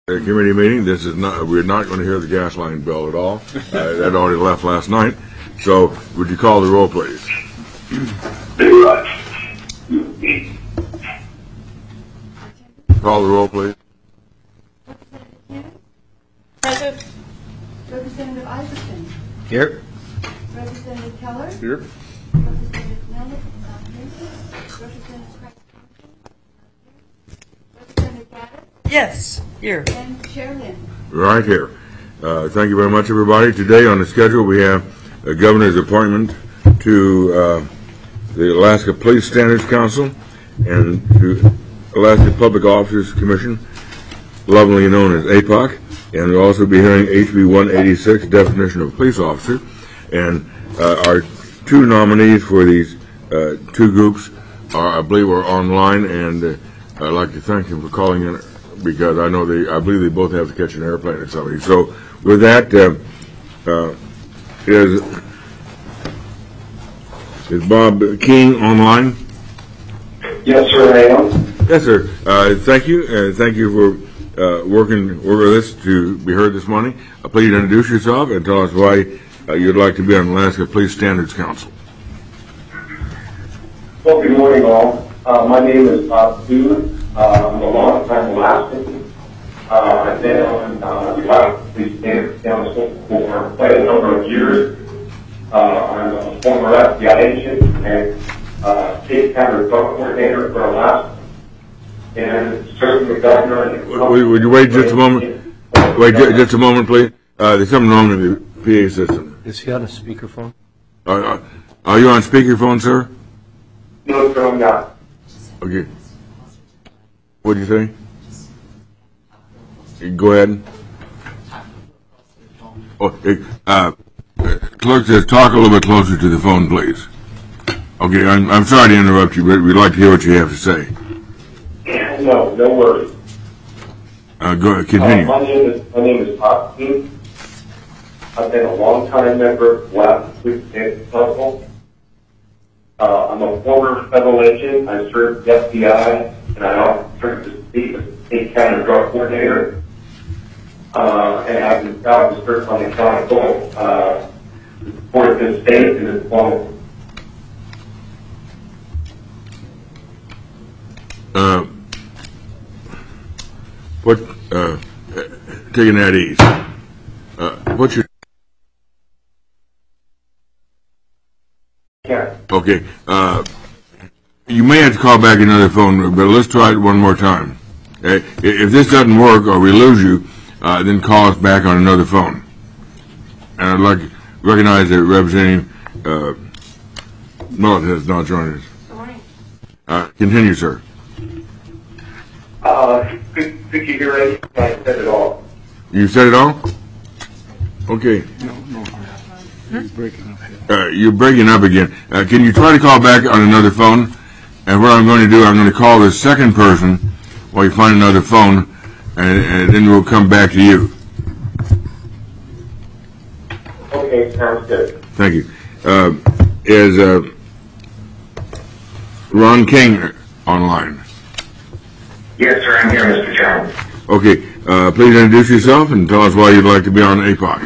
Committee meeting. This is not. We're not going to hear the gas line bell at all. That already left last night. So, would you call the roll, please? Call the roll, please. Present. Representative Isaacson. Here. Representative Keller. Here. Representative Nellis. Not here. Representative Craig. Representative Gaddis. Yes, here. And Chair Lynn. Right here. Thank you very much, everybody. Today on the schedule we have the governor's appointment to the Alaska Police Standards Council and to Alaska Public Officers Commission, lovingly known as APOC, and we'll also be hearing HB 186, definition of police officer. And our two nominees for these two groups I believe, are online, and I'd like to thank them for calling in, because I believe they both have to catch an airplane or something. So with that, is Bob King online? Yes, sir, I am. Yes, sir. Thank you, and thank you for working with us to be heard this morning. Please introduce yourself and tell us why you'd like to be on Alaska Police Standards Council. Well, good morning, all. My name is Bob King. I'm a long-time Alaskan. I've been on the Alaska Police Standards Council for quite a number of years. I'm a former FBI agent and state counter drug coordinator for Alaska. And served the governor. Would you wait just a moment? Wait just a moment, please. There's something wrong with the PA system. Is he on a speakerphone? Are you on speakerphone, sir? No, sir, I'm not. Okay. What did you say? Go ahead. Clerk says talk a little bit closer to the phone, please. Okay, I'm sorry to interrupt you, but we'd like to hear what you have to say. No worries. Go ahead, continue. My name is Bob King. I've been a long-time member of Alaska Police Standards Council. I'm a former federal agent. I served the FBI, and I also served as state counter drug coordinator. And I've been proud to serve on the council to support this state and its law. Taking that ease. What's your... Yeah. Okay. You may have to call back another phone, but let's try it one more time. Okay? If this doesn't work or we lose you, then call us back on another phone. And I'd like to recognize that Representative Millet has not joined us. Good morning. Continue, sir. Could you hear it? I said it all. You said it all? Okay. No. He's breaking up here. You're breaking up again. Can you try to call back on another phone? And what I'm going to do, I'm going to call the second person while you find another phone, and then we'll come back to you. Okay, sounds good. Thank you. Is Ron King online? Yes, sir, I'm here, Mr. Chairman. Okay. Please introduce yourself and tell us why you'd like to be on APOC.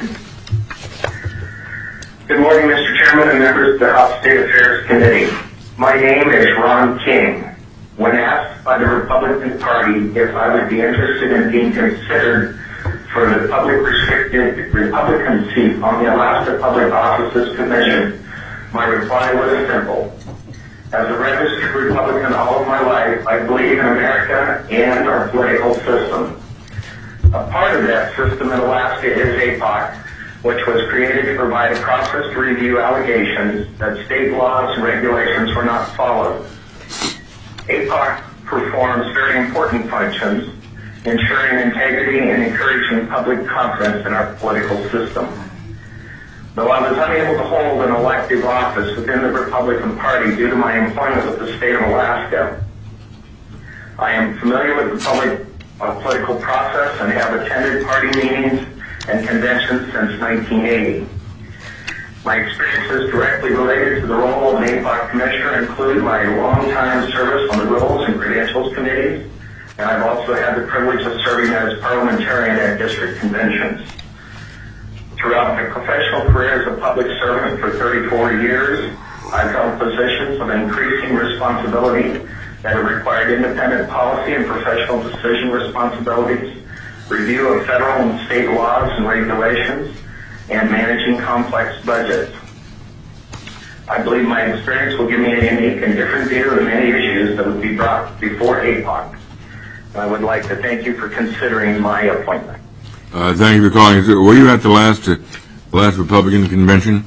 Good morning, Mr. Chairman and members of the House State Affairs Committee. My name is Ron King. When asked by the Republican Party if I would be interested in being considered for the public restricted Republican seat on the Alaska Public Officers Commission, my reply was simple. As a registered Republican all of my life, I believe in America and our political system. A part of that system in Alaska is APOC, which was created to provide a process to review allegations that state laws and regulations were not followed. APOC performs very important functions, ensuring integrity and encouraging public confidence in our political system. Though I was unable to hold an elective office within the Republican Party due to my employment with the state of Alaska, I am familiar with the public political process and have attended party meetings and conventions since 1980. My experiences directly related to the role of an APOC commissioner include my long-time service on the Rules and Credentials Committees, and I've also had the privilege of serving as parliamentarian at district conventions. Throughout my professional career as a public servant for 34 years, I've held positions of increasing responsibility that have required independent policy and professional decision responsibilities, review of federal and state laws and regulations, and managing complex budgets. I believe my experience will give me a unique and different view of many issues that would be brought before APOC. I would like to thank you for considering my appointment. Thank you for calling. Were you at the last Republican convention?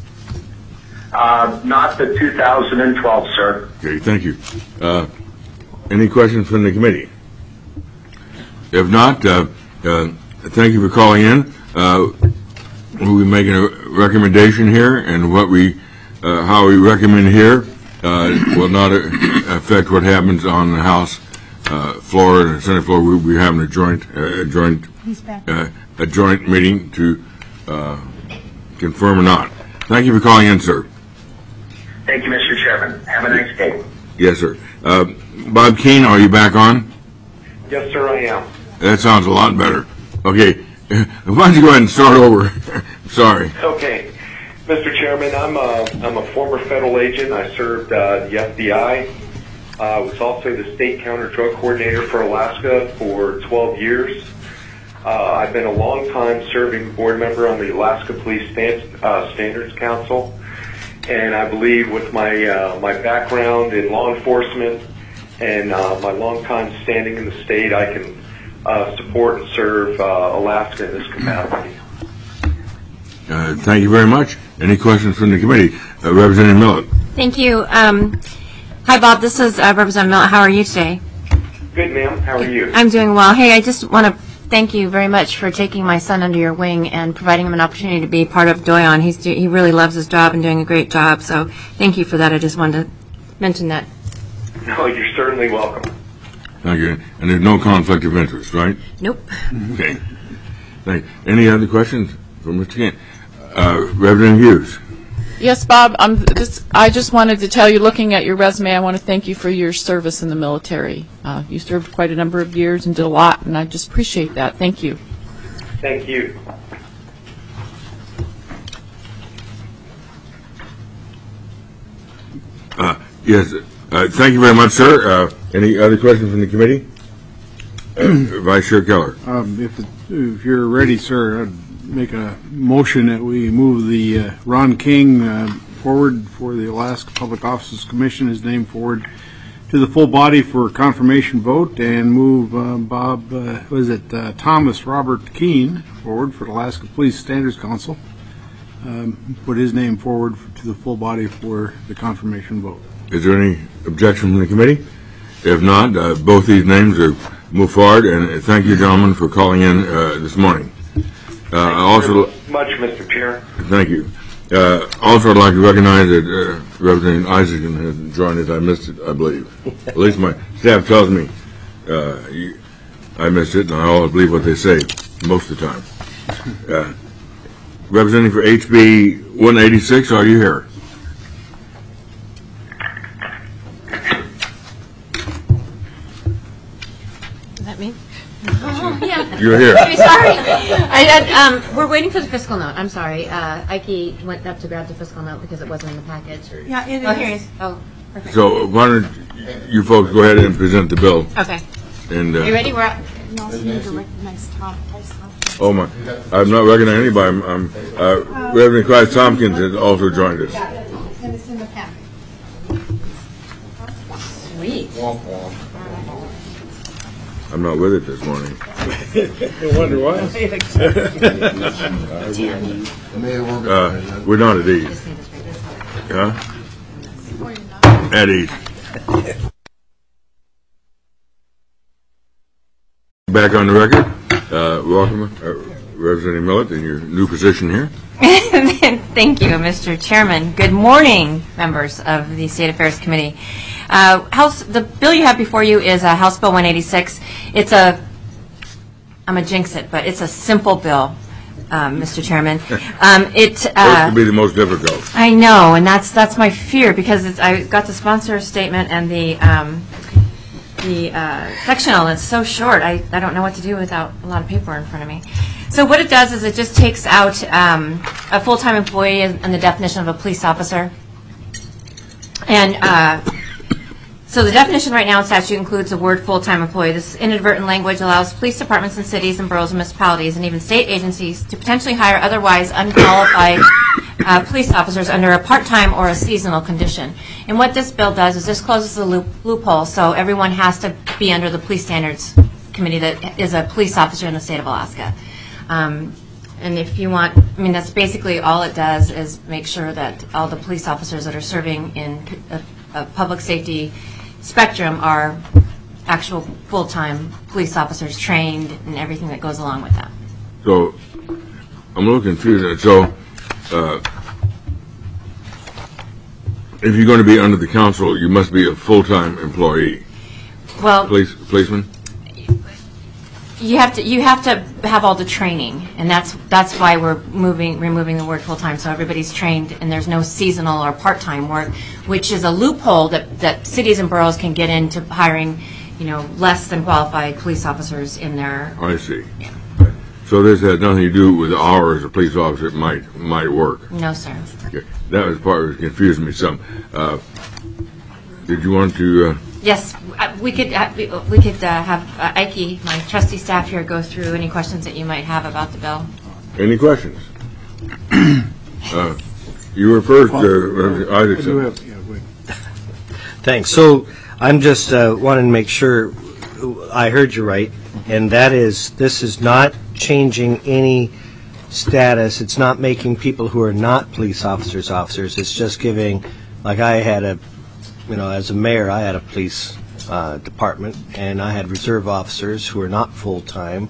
Not the 2012, sir. Okay, thank you. Any questions from the committee? If not, thank you for calling in. We'll be making a recommendation here, and how we recommend here will not affect what happens on the House floor and Senate floor. We'll be having a joint meeting to confirm or not. Thank you for calling in, sir. Thank you, Mr. Chairman. Have a nice day. Yes, sir. Bob Keene, are you back on? Yes, sir, I am. That sounds a lot better. Okay. Why don't you go ahead and start over? Sorry. Okay. Mr. Chairman, I'm a former federal agent. I served the FBI. I was also the state counter-drug coordinator for Alaska for 12 years. I've been a long-time serving board member on the Alaska Police Standards Council. And I believe with my background in law enforcement and my long-time standing in the state, I can support and serve Alaska in this capacity. Thank you very much. Any questions from the committee? Representative Millett. Thank you. Hi, Bob. This is Representative Millett. How are you today? Good, ma'am. How are you? I'm doing well. Hey, I just want to thank you very much for taking my son under your wing and providing him an opportunity to be part of DOYON. He really loves his job and doing a great job, so thank you for that. I just wanted to mention that. No, you're certainly welcome. Thank you. And there's no conflict of interest, right? Nope. Okay. Thank you. Any other questions from Mr. Kent? Representative Hughes. Yes, Bob, I just wanted to tell you, looking at your resume, I want to thank you for your service in the military. You served quite a number of years and did a lot, and I just appreciate that. Thank you. Thank you. Yes. Thank you very much, sir. Any other questions from the committee? Vice Chair Keller. If you're ready, sir, I'd make a motion that we move the Ron King forward for the Alaska Public Officers Commission, his name forward to the full body for confirmation vote, and move Thomas Robert Keene forward for the Alaska Police Standards Council, put his name forward to the full body for the confirmation vote. Is there any objection from the committee? If not, both these names are moved forward, and thank you, gentlemen, for calling in this morning. Thank you very much, Mr. Chair. Thank you. Also, I'd like to recognize that Representative Isaacson has joined us. I missed it, I believe. At least my staff tells me I missed it, and I always believe what they say most of the time. Representing for HB 186, are you here? Is that me? Oh, yeah. You're here. Sorry. We're waiting for the fiscal note. I'm sorry. Ike went up to grab the fiscal note because it wasn't in the package. Yeah, it Oh, is. here it is. Oh, perfect. So why don't you folks go ahead and present the bill? Okay. And You ready? We're up. You also need to recognize Tom. oh my, I'm not recognizing anybody. Reverend Clive Tompkins has also joined us. And it's in the packet. Sweet. I'm not with it this morning. I wonder why. We're not at ease. Huh? At ease. Back on the record. Welcome, Representative Millett, in your new position here. Thank you, Mr. Chairman. Good morning, members of the State Affairs Committee. The bill you have before you is House Bill 186. I'm going to jinx it, but it's a simple bill, Mr. Chairman. Supposed to be the most difficult. I know, and that's my fear, because I got the sponsor statement and the the sectional. It's so short. I don't know what to do without a lot of paper in front of me. So what it does is it just takes out a full-time employee and the definition of a police officer. And so the definition right now in statute includes the word full-time employee. This inadvertent language allows police departments in cities and boroughs and municipalities and even state agencies to potentially hire otherwise unqualified police officers under a part-time or a seasonal condition. And what this bill does is this closes the loophole, so everyone has to be under the Police Standards Committee that is a police officer in the state of Alaska. And if you want, I mean, that's basically all it does is make sure that all the police officers that are serving in a public safety spectrum are actual full-time police officers trained and everything that goes along with that. So I'm a little confused. So if you're going to be under the council, you must be a full-time employee. Well, Policeman? you have to have all the training, and that's why we're removing the word full-time, so everybody's trained and there's no seasonal or part-time work, which is a loophole that cities and boroughs can get into hiring, less than qualified police officers in their. I see. Yeah. So this has nothing to do with hours a police officer might work. No, sir. Okay. That was part that confused me some. Did you want to? Yes, we could have Ike, my trustee staff here, go through any questions that you might have about the bill. Any questions? You were first, Isaacson. Thanks. So I'm just wanting to make sure I heard you right, and that is this is not changing any status. It's not making people who are not police officers officers. It's just giving, like I had as a mayor, I had a police department, and I had reserve officers who are not full-time,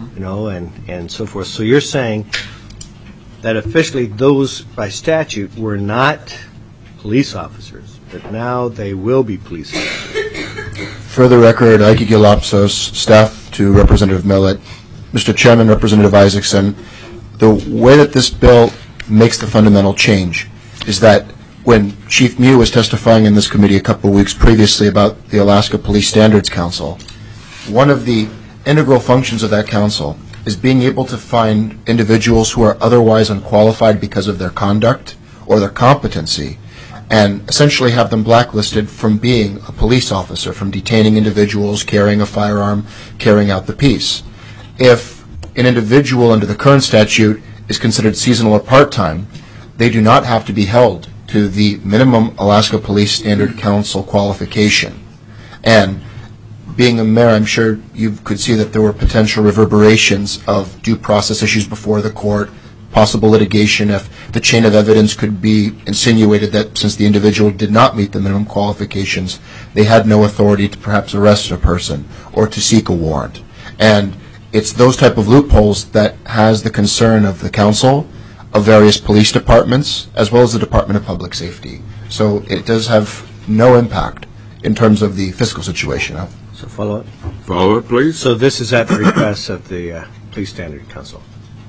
and so forth. So you're saying that officially those, by statute, were not police officers, but now they will be police officers. For the record, Ike Gilopsos, staff to Representative Millett. Mr. Chairman, Representative Isaacson, the way that this bill makes the fundamental change is that when Chief Mew was testifying in this committee a couple of weeks previously about the Alaska Police Standards Council, one of the integral functions of that council is being able to find individuals who are otherwise unqualified because of their conduct or their competency and essentially have them blacklisted from being a police officer, from detaining individuals, carrying a firearm, carrying out the peace. If an individual under the current statute is considered seasonal or part-time, they do not have to be held to the minimum Alaska Police Standard Council qualification. And being a mayor, I'm sure you could see that there were potential reverberations of due process issues before the court, possible litigation if the chain of evidence could be insinuated that since the individual did not meet the minimum qualifications, they had no authority to perhaps arrest a person or to seek a warrant. And it's those type of loopholes that has the concern of the council, of various police departments, as well as the Department of Public Safety. So it does have no impact in terms of the fiscal situation. So follow up? Follow up, please. So this is at the request of the Police Standard Council?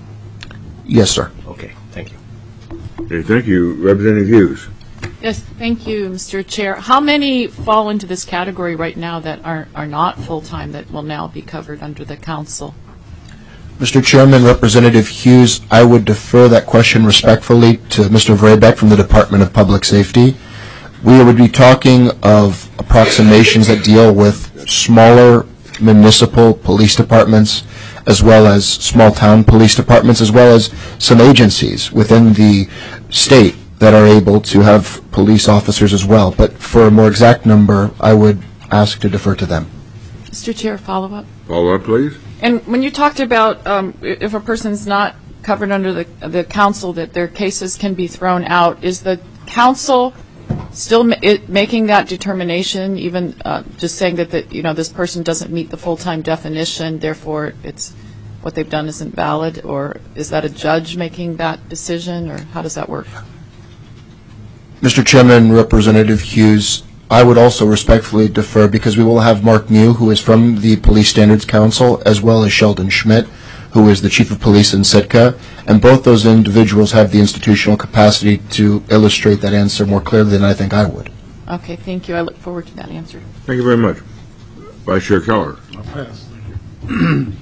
Yes, sir. Okay, thank you. Okay, thank you. Representative Hughes. Yes, thank you, Mr. Chair. How many fall into this category right now that are not full-time that will now be covered under the council? Mr. Chairman, Representative Hughes, I would defer that question respectfully to Mr. Vrebeck from the Department of Public Safety. We would be talking of approximations that deal with smaller municipal police departments, as well as small town police departments, as well as some agencies within the state that are able to have police officers as well. But for a more exact number, I would ask to defer to them. Mr. Chair, follow up? Follow up, please. And when you talked about if a person's not covered under the council, that their cases can be thrown out, is the council still making that determination, even just saying that this person doesn't meet the full-time definition, therefore it's what they've done isn't valid, or is that a judge making that decision, or how does that work? Mr. Chairman, Representative Hughes, I would also respectfully defer because we will have Mark Mew, who is from the Police Standards Council, as well as Sheldon Schmidt, who is the Chief of Police in Sitka, and both those individuals have the institutional capacity to illustrate that answer more clearly than I think I would. Okay, thank you. I look forward to that answer. Thank you very much. Vice Chair Keller. I'll pass, thank you.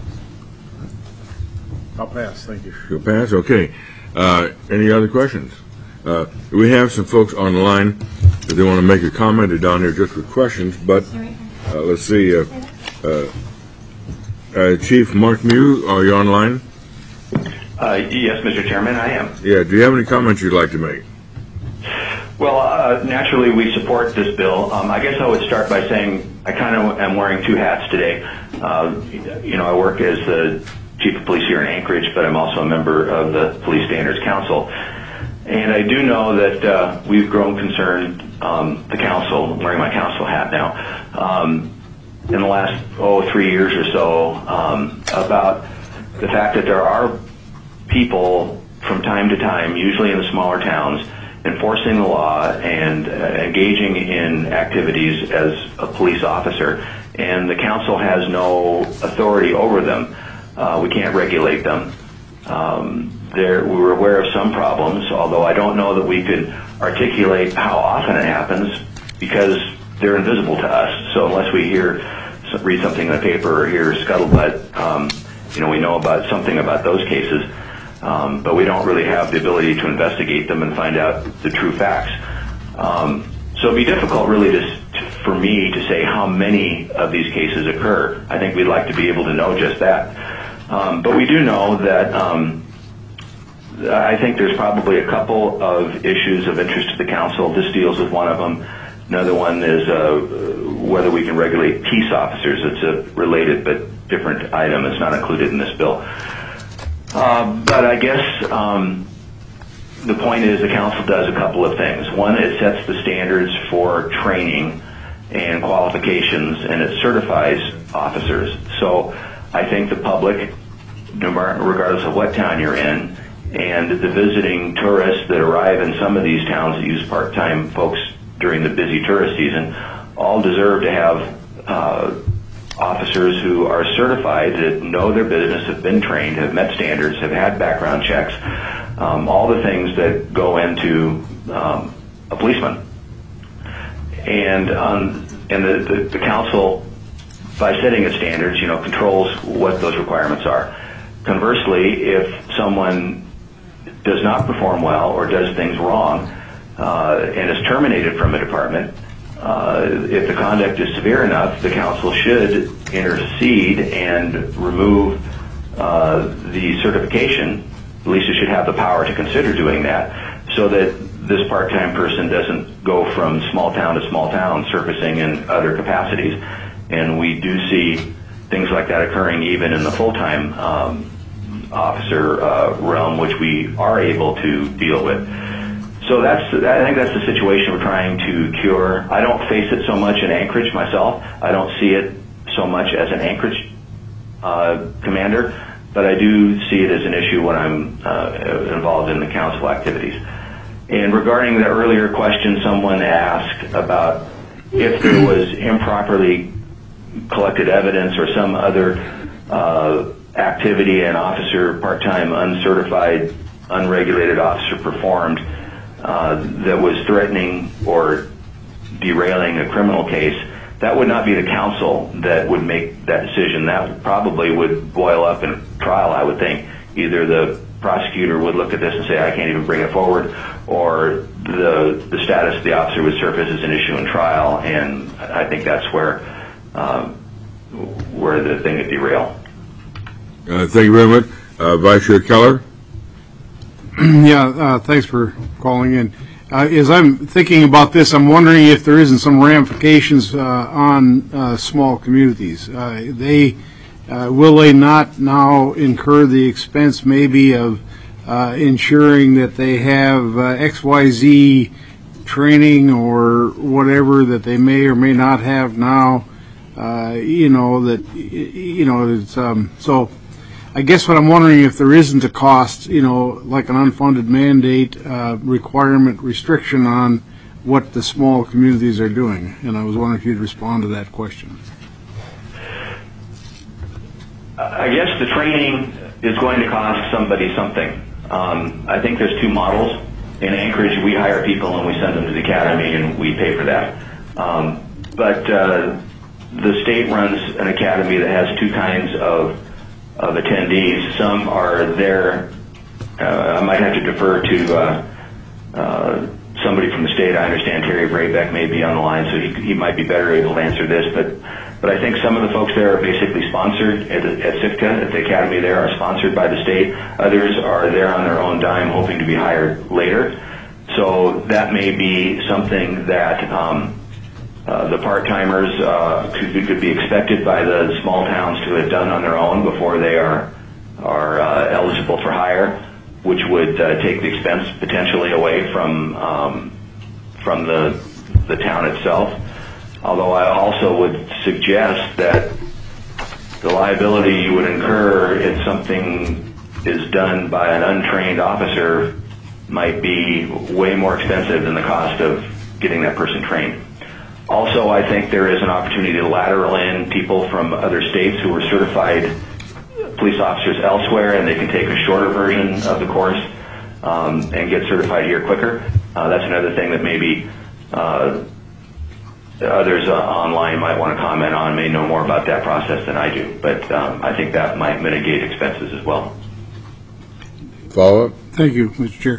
I'll pass, thank you. You'll pass? Okay. Any other questions? We have some folks on the line that they want to make a comment. They're down here just for questions, but let's see. Chief Mark Mew, are you online? Yes, Mr. Chairman, I am. Yeah. Do you have any comments you'd like to make? Well, naturally, we support this bill. I guess I would start by saying I kind of am wearing two hats today. I work as the Chief of Police here in Anchorage, but I'm also a member of the Police Standards Council. And I do know that we've grown concerned, the council, I'm wearing my council hat now, in the last, 3 years or so, about the fact that there are people from time to time, usually in the smaller towns, enforcing the law and engaging in activities as a police officer, and the council has no authority over them. We can't regulate them. We were aware of some problems, although I don't know that we could articulate how often it happens because they're invisible to us. So unless we read something in the paper or hear scuttlebutt, we know about something about those cases. But we don't really have the ability to investigate them and find out the true facts. So it'd be difficult really for me to say how many of these cases occur. I think we'd like to be able to know just that. But we do know that I think there's probably a couple of issues of interest to the council. This deals with one of them. Another one is whether we can regulate peace officers. It's a related but different item. It's not included in this bill. But I guess the point is the council does a couple of things. One, it sets the standards for training and qualifications, and it certifies officers. So I think the public, regardless of what town you're in, and the visiting tourists that arrive in some of these towns that use part-time folks during the busy tourist season, all deserve to have officers who are certified, that know their business, have been trained, have met standards, have had background checks, all the things that go into a policeman. And the council, by setting its standards, controls what those requirements are. Conversely, if someone does not perform well or does things wrong and is terminated from a department, if the conduct is severe enough, the council should intercede and remove the certification. At least it should have the power to consider doing that, so that this part-time person doesn't go from small town to small town, surfacing in other capacities. And we do see things like that occurring even in the full-time officer realm, which we are able to deal with. So I think that's the situation we're trying to cure. I don't face it so much in Anchorage myself. I don't see it so much as an Anchorage commander, but I do see it as an issue when I'm involved in the council activities. And regarding the earlier question someone asked about if there was improperly collected evidence or some other activity an officer, part-time, uncertified, unregulated officer performed that was threatening or derailing a criminal case, that would not be the council that would make that decision. That probably would boil up in trial, I would think. Either the prosecutor would look at this and say, I can't even bring it forward, or the status of the officer would surface as an issue in trial, and I think that's where the thing would derail. Thank you very much. Vice Chair Keller? Yeah, thanks for calling in. As I'm thinking about this, I'm wondering if there isn't some ramifications on small communities. Will they not now incur the expense maybe of ensuring that they have XYZ training or whatever that they may or may not have now? So I guess what I'm wondering if there isn't a cost, like an unfunded mandate, requirement, restriction on what the small communities are doing. And I was wondering if you'd respond to that question. I guess the training is going to cost somebody something. I think there's two models. In Anchorage, we hire people and we send them to the academy and we pay for that. But the state runs an academy that has two kinds of attendees. Some are there. I might have to defer to somebody from the state. I understand Terry Braybeck may be on the line, so he might be better able to answer this. But I think some of the folks there are basically sponsored at Sitka, at the academy there, are sponsored by the state. Others are there on their own dime, hoping to be hired later. So that may be something that the part-timers could be expected by the small towns to have done on their own before they are eligible for hire, which would take the expense potentially away from the town itself. Although I also would suggest that the liability you would incur if something is done by an untrained officer might be way more expensive than the cost of getting that person trained. Also, I think there is an opportunity to lateral in people from other states who are certified police officers elsewhere, and they can take a shorter version of the course and get certified here quicker. That's another thing that maybe others online might want to comment on, may know more about that process than I do. But I think that might mitigate expenses as well. Follow-up? Thank you, Mr. Chair.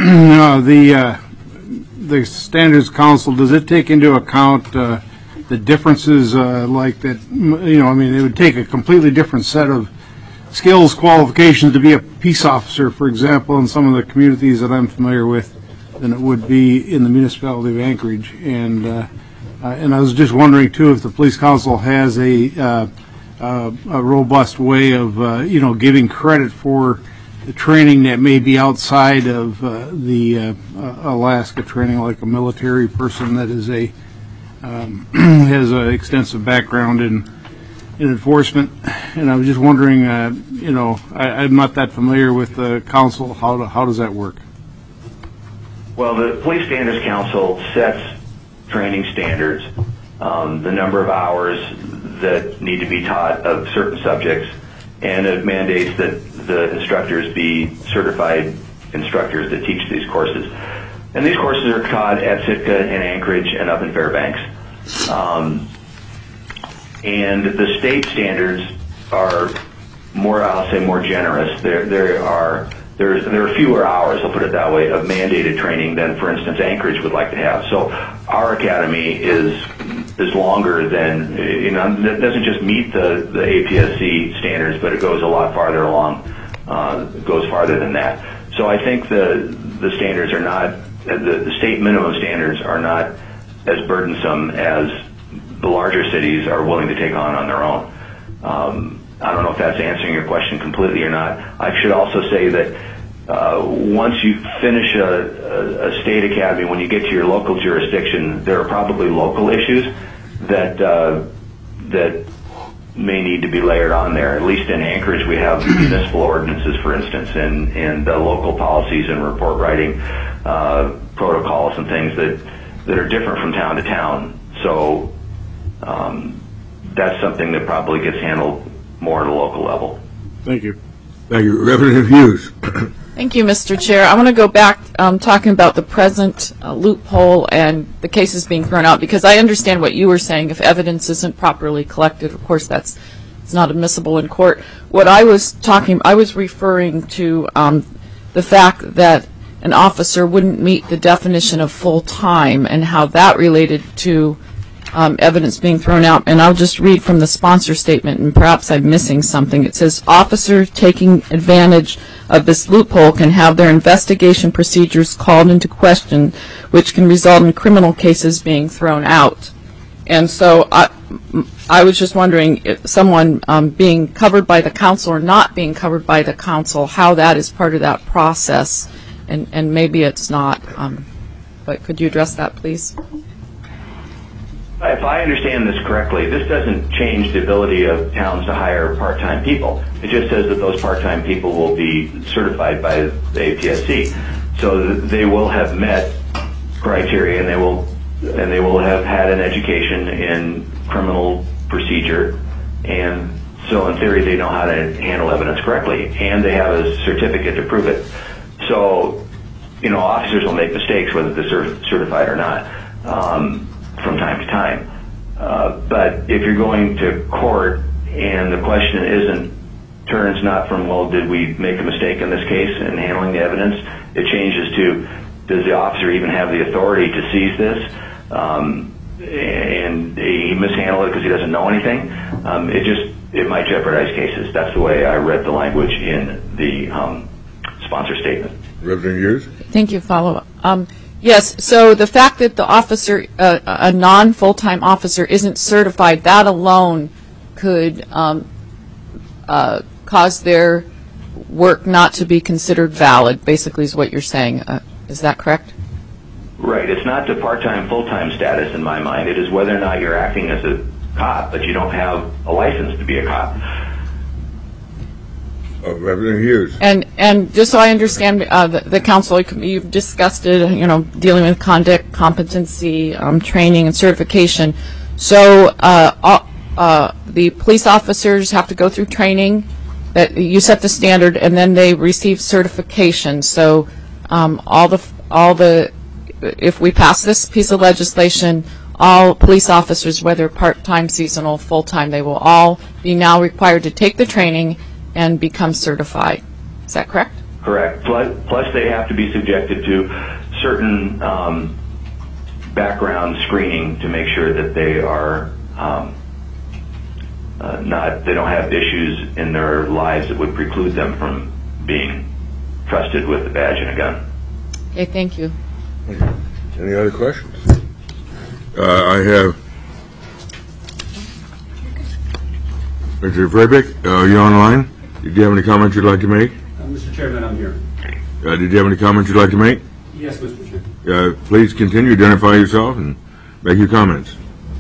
The Standards Council, does it take into account the differences like that? It would take a completely different set of skills, qualifications to be a peace officer, for example, in some of the communities that I'm familiar with, than it would be in the municipality of Anchorage. And I was just wondering, too, if the Police Council has a robust way of, giving credit for the training that may be outside of the Alaska training, like a military person that is has an extensive background in enforcement. And I was just wondering, I'm not that familiar with the council. How does that work? Well, the Police Standards Council sets training standards, the number of hours that need to be taught of certain subjects, and it mandates that the instructors be certified instructors that teach these courses. And these courses are taught at Sitka and Anchorage and up in Fairbanks. And the state standards are more, I'll say, more generous. There are fewer hours, I'll put it that way, of mandated training than, for instance, Anchorage would like to have. So our academy is longer than, it doesn't just meet the APSC standards, but it goes a lot farther along. It goes farther than that. So I think the standards are not, the state minimum standards are not as burdensome as the larger cities are willing to take on their own. I don't know if that's answering your question completely or not. I should also say that once you finish a state academy, when you get to your local jurisdiction, there are probably local issues that may need to be layered on there. At least in Anchorage, we have municipal ordinances, for instance, and local policies and report writing protocols and things that are different from town to town. So that's something that probably gets handled more at a local level. Thank you. Thank you. Representative Hughes. Thank you, Mr. Chair. I want to go back talking about the present loophole and the cases being thrown out, because I understand what you were saying. If evidence isn't properly collected, of course, it's not admissible in court. What I was referring to the fact that an officer wouldn't meet the definition of full-time and how that related to evidence being thrown out. And I'll just read from the sponsor statement, and perhaps I'm missing something. It says, officers taking advantage of this loophole can have their investigation procedures called into question, which can result in criminal cases being thrown out. And so I was just wondering if someone being covered by the council or not being covered by the council, how that is part of that process, and maybe it's not. But could you address that, please? If I understand this correctly, this doesn't change the ability of towns to hire part-time people. It just says that those part-time people will be certified by the APSC, so that they will have met criteria, and they will have had an education in criminal procedure, and so in theory they know how to handle evidence correctly, and they have a certificate to prove it. So, officers will make mistakes whether they're certified or not. From time to time. But if you're going to court and the question turns not from, well, did we make a mistake in this case in handling the evidence? It changes to, does the officer even have the authority to seize this? And he mishandled it because he doesn't know anything. It might jeopardize cases. That's the way I read the language in the sponsor statement. Reverend Hughes? Thank you. Follow up. Yes. So the fact that the officer, a non-full-time officer, isn't certified, that alone could cause their work not to be considered valid. Basically, is what you're saying. Is that correct? Right. It's not the part-time, full-time status in my mind. It is whether or not you're acting as a cop, but you don't have a license to be a cop. Reverend Hughes. And just so I understand, the council, you've discussed it, dealing with conduct, competency, training, and certification. So the police officers have to go through training. That you set the standard, and then they receive certification. So if we pass this piece of legislation, all police officers, whether part-time, seasonal, full-time, they will all be now required to take the training and become certified. Is that correct? Correct. Plus they have to be subjected to certain background screening to make sure that they are they don't have issues in their lives that would preclude them from being trusted with a badge and a gun. Okay, thank you. Any other questions? I have Mr. Freibeck, are you online? Did you have any comments you'd like to make? Mr. Chairman, I'm here. Did you have any comments you'd like to make? Yes, Mr. Chairman. Please continue, identify yourself, and make your comments.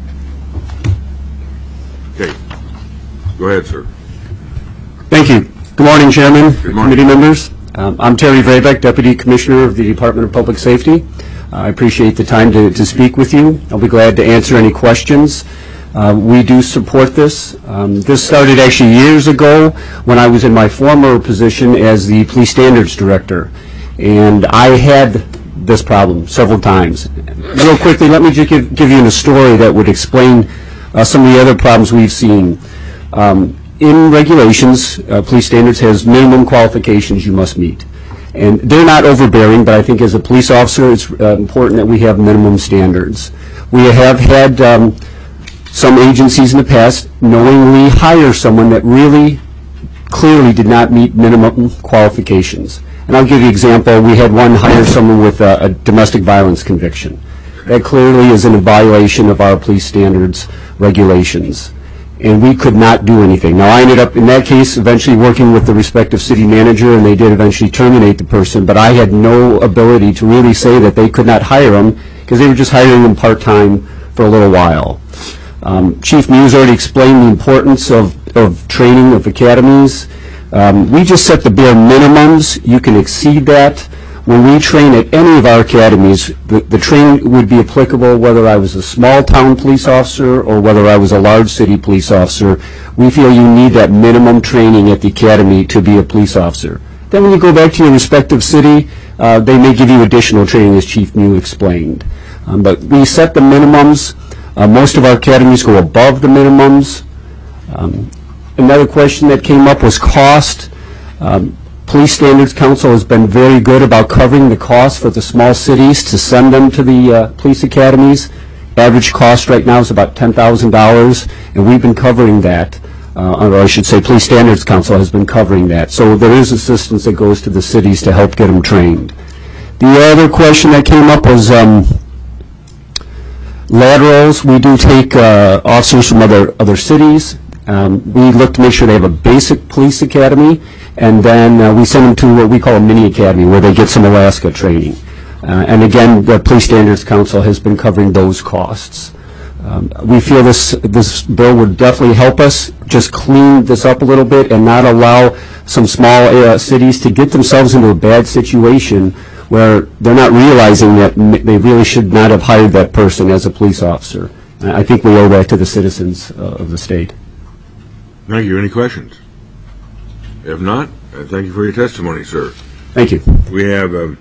Okay. Go ahead, sir. Thank you. Good morning, Chairman. Good morning. Committee members. I'm Terry Vrabek, Deputy Commissioner of the Department of Public Safety. I appreciate the time to speak with you. I'll be glad to answer any questions. We do support this. This started actually years ago when I was in my former position as the Police Standards Director. And I had this problem several times. Real quickly, let me just give you a story that would explain some of the other problems we've seen. In regulations, police standards has minimum qualifications you must meet. And they're not overbearing, but I think as a police officer, it's important that we have minimum standards. We have had some agencies in the past knowingly hire someone that really clearly did not meet minimum qualifications. And I'll give you an example. We had one hire someone with a domestic violence conviction. That clearly is in a violation of our police standards regulations. And we could not do anything. Now, I ended up, in that case, eventually working with the respective city manager, and they did eventually terminate the person, but I had no ability to really say that they could not hire him because they were just hiring him part-time for a little while. Chief Muse already explained the importance of training of academies. We just set the bare minimums. You can exceed that. When we train at any of our academies, the training would be applicable whether I was a small-town police officer or whether I was a large city police officer. We feel you need that minimum training at the academy to be a police officer. Then when you go back to your respective city, they may give you additional training, as Chief Muse explained. But we set the minimums. Most of our academies go above the minimums. Another question that came up was cost. Police Standards Council has been very good about covering the cost for the small cities to send them to the police academies. Average cost right now is about $10,000, and we've been covering that. Or I should say Police Standards Council has been covering that. So there is assistance that goes to the cities to help get them trained. The other question that came up was laterals. We do take officers from other cities. We look to make sure they have a basic police academy, and then we send them to what we call a mini academy where they get some Alaska training. And again, the Police Standards Council has been covering those costs. We feel this bill would definitely help us just clean this up a little bit and not allow some small cities to get themselves into a bad situation where they're not realizing that they really should not have hired that person as a police officer. I think we owe that to the citizens of the state. Thank you. Any questions? If not, thank you for your testimony, sir. Thank you. We have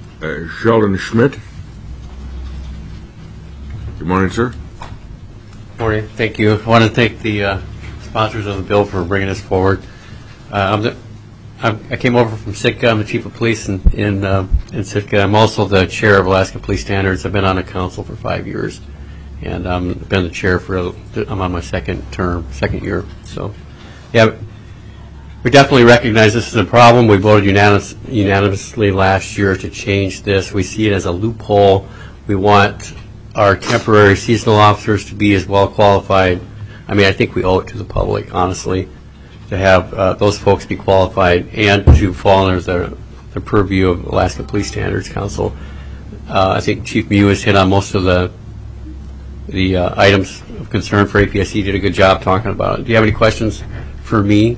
Sheldon Schmidt. Good morning, sir. Morning. Thank you. I want to thank the sponsors of the bill for bringing this forward. I came over from Sitka. I'm the chief of police in Sitka. I'm also the chair of Alaska Police Standards. I've been on the council for 5 years, and I've been the chair I'm on my second year. So, yeah, we definitely recognize this is a problem. We voted unanimously last year to change this. We see it as a loophole. We want our temporary seasonal officers to be as well qualified. I mean, I think we owe it to the public, honestly, to have those folks be qualified and to fall under the purview of Alaska Police Standards Council. I think Chief Mew has hit on most of the items of concern for APSC. He did a good job talking about it. Do you have any questions for me?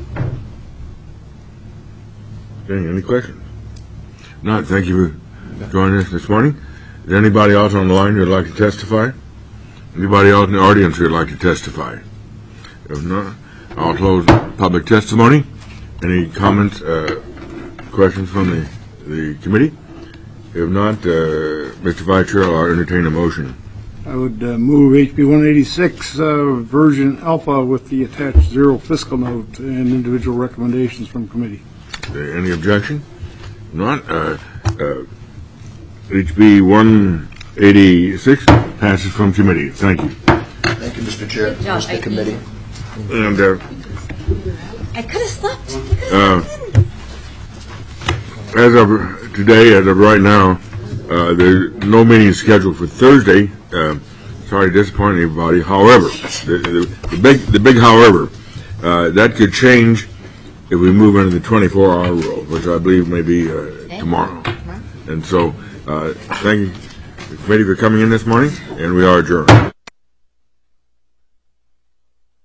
Okay, any questions? Not. Thank you for joining us this morning. Is there anybody else on the line who would like to testify? Anybody else in the audience who would like to testify? If not, I'll close public testimony. Any comments, questions from the committee? If not, Mr. Vice Chair, I'll entertain a motion. I would move HB 186 version alpha with the attached zero fiscal note and individual recommendations from committee. Any objection? If not, HB 186 passes from committee. Thank you. Thank you, Mr. Chair. job, The committee. And I could have slept. as of today, as of right now, there's no meeting scheduled for Thursday. Sorry to disappoint everybody. However, the big however, that could change if we move into the 24-hour rule, which I believe may be tomorrow. And so, thank you, the committee, for coming in this morning, and we are adjourned.